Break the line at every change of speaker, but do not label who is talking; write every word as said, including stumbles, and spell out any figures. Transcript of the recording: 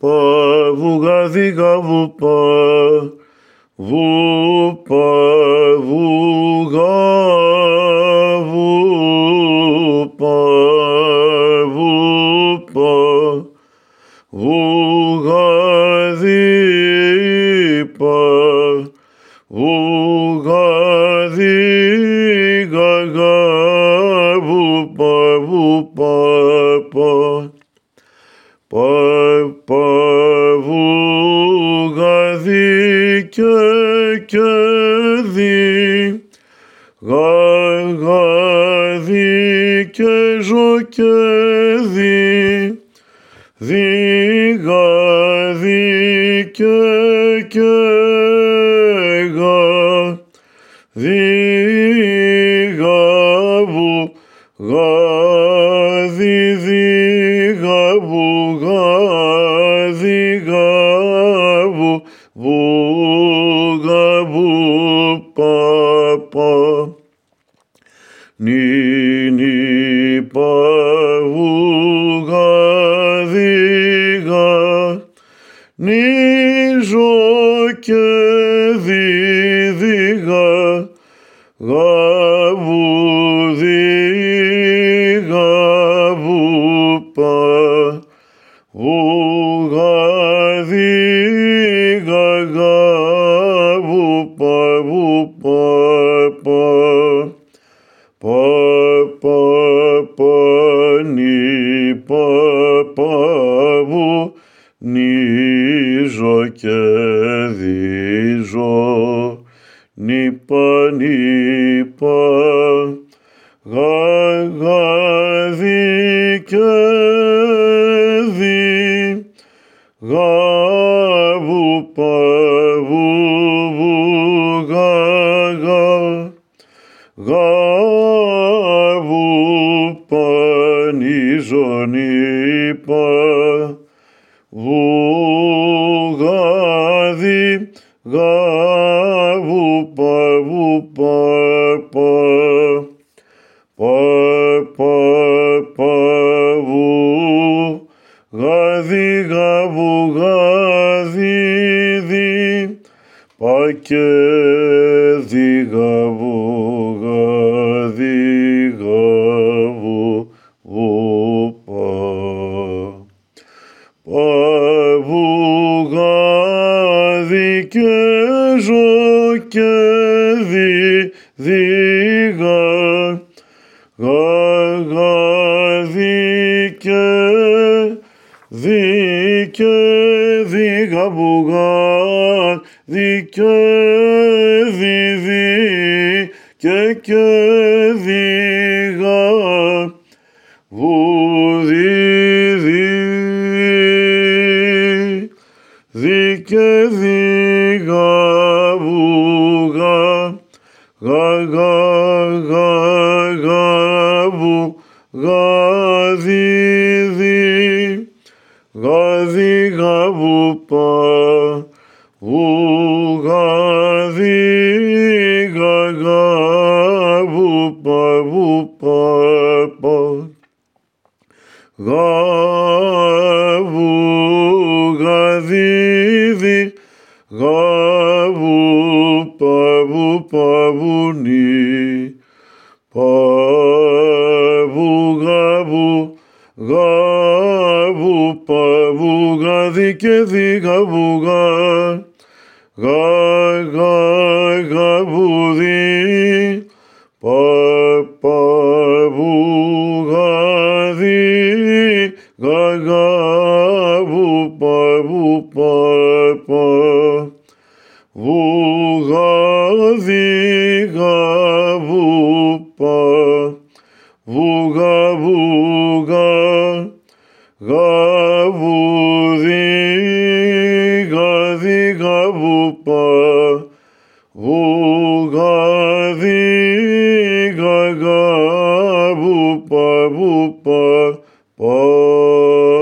pa, vuga viga vupa, vupa, vuga, vupa, vupa, vuga vipa, vuga viga ga, vupa, vupa, pa. Pa, pa, vuga vi, ke, ke, vi, ga, ga, vi, ke, jo, ke, vi, vi, ga, vi, ke, ke, ga, vi, ga, vu, ga, vi, vi, ga, vu, ga, vi, ga, vu, vu, ga, vu, pa, pa. Ni, ni, pa, vu, ga, vi, ga, ni, jo, ke, vi, vi, ga, ga, vu, vi, ga, vu, pa, vu, ga, vi, ga, ga, vu, pa, vu, pa, pa, pa, pa, pa, ni, pa, pa, vu, ni, jo, ke, vi, jo, ni, pa, ni, pa, ga, ga, vi, ke, vi, ga, vu, pa, vu, vu, ga, ga, ga, vu, pa, ni, jo, ni, pa, vu, ga, vi, ga, vu, pa, vu, pa, pa, pa, pa, pa, vu, ga, vi, ga, vu, ga, vi, vi, pa, ke, vi, ga, vu, ga, vi, ga, vu, vu, pa. Pa, vu, ga, vi, ke, jo, ke, vi, vi, ga, ga, ga, vi, ke, vi, ke, vi, ga, vu, ga, vi, ke, vi, vi, ke, ke, vi, ga, vu, vi, vi, vi, ke, vi, ga, vu, ga, ga, ga, ga, ga, vu, ga, vi, vi, ga, vi, ga, vu, pa, vu, ga, vi, ga, ga, vu, pa, vu, pa, pa. Ga, vu, ga, vi, vi, ga, vu, pa, vu, pa, vu, ni, pa, vu, ga, vu, ga, vu, pa, vu, ga, vi, ke, vi, ga, vu, ga, ga, ga, ga, vu, vi, pa, pa, vu, ga, vi, ga, ga, vu, pa, vu, pa, pa, vu, ga, vi, ga, vu, pa, vu, ga, vu, ga, ga, vu, vi, ga, vi, ga, vu, pa, vu, ga, vi, ga, ga, vu, pa, vu, pa, pa.